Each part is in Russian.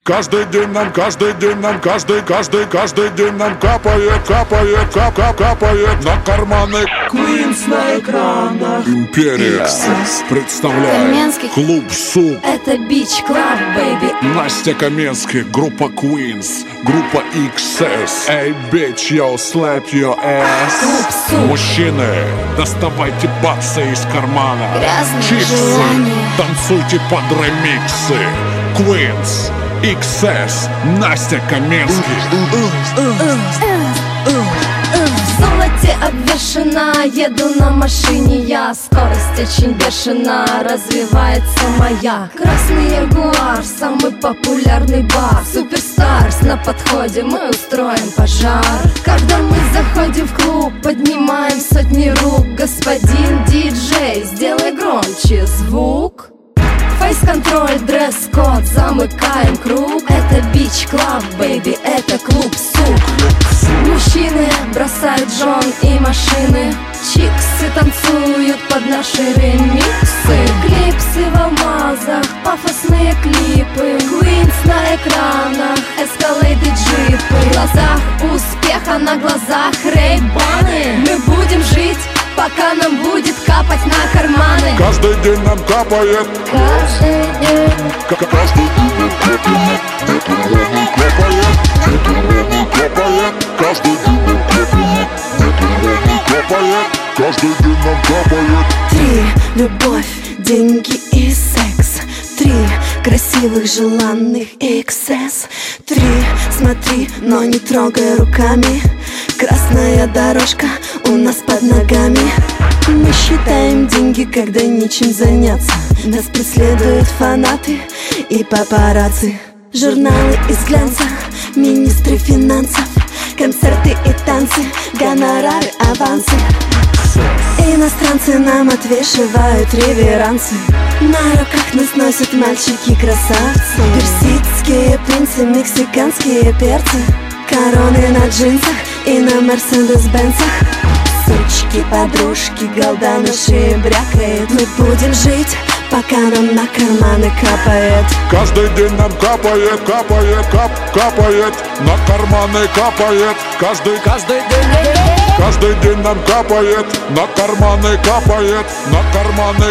Каждый день нам, каждый день нам капает на карманы. Queens на экранах. Империя представляет Каменский. Клуб Суп. Это Beach Club, baby. Настя Каменский, группа Queens, группа XS. Эй, bitch, yo, slap your ass. Клуб Суп. Мужчины, доставайте баксы из кармана. Грязные Чипсы, желания. танцуйте под ремиксы. Queens, XS, Настя Каменский. В золоте обвешена, еду на машине я. Скорость очень бешена, развивается моя. Красный ягуар, самый популярный бар. Суперстарс на подходе, мы устроим пожар. Когда мы заходим в клуб, поднимаем сотни рук. Господин диджей, сделай громче звук. Фейс-контроль, дресс-код, замыкаем круг. Это Beach Club, baby, это клуб Суп. Мужчины бросают жен и машины. Чиксы танцуют под наши ремиксы. Клипсы в алмазах, пафосные клипы. Queens на экранах, эскалейды, джипы. В глазах успеха, на глазах рейбаны. Мы будем жить, пока нам будет капать на карманы. Каждый день нам капает. Каждый день. Каждый день нам капает. Каждый день нам капает. Каждый день нам капает. 3. Любовь, деньги и секс. 3. Красивых, желанных XS. 3. Смотри, но не трогай руками. Красная дорожка у нас под ногами. Мы считаем деньги, когда нечем заняться. Нас преследуют фанаты и папарацци. Журналы из глянца, министры финансов. Концерты и танцы, гонорары, авансы. Иностранцы нам отвешивают реверансы. На руках нас носят мальчики-красавцы. Персидские принцы, мексиканские перцы. Короны на джинсах и на мерседес-бенцах. Сучки, подружки, голда на шее брякает. Мы будем жить, пока нам на карманы капает. Каждый день нам капает. На карманы капает. Каждый день нам капает. На карманы капает. На карманы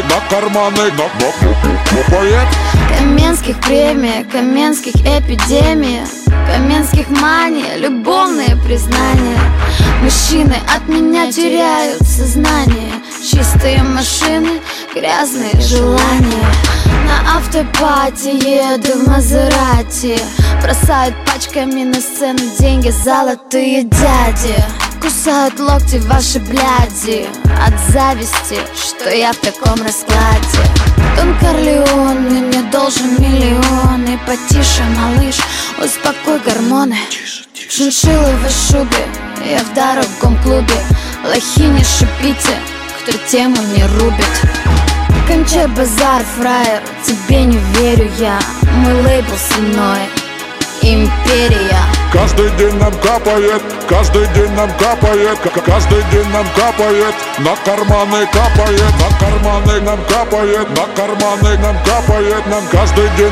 капает. Каменских премия, Каменских эпидемия. Каменских мания, любовные признания. Мужчины от меня теряют сознание. Чистые машины, грязные желания. На автопати еду в Мазерати. Бросают пачками на сцену деньги золотые дяди. Кусают локти ваши бляди от зависти, что я в таком раскладе. Дон Корлеон мне должен миллионы. Потише, малыш, успокой гормоны. Шиншилловой шубе, я в дорогом клубе. Лохи не шипите, кто тему не рубит. Кончай базар, фраер, тебе не верю я. Мой лейбл со мной, империя. Каждый день нам капает. Каждый день нам капает. Каждый день нам капает. На карманы капает. На карманы нам капает. На карманы нам капает. Нам каждый день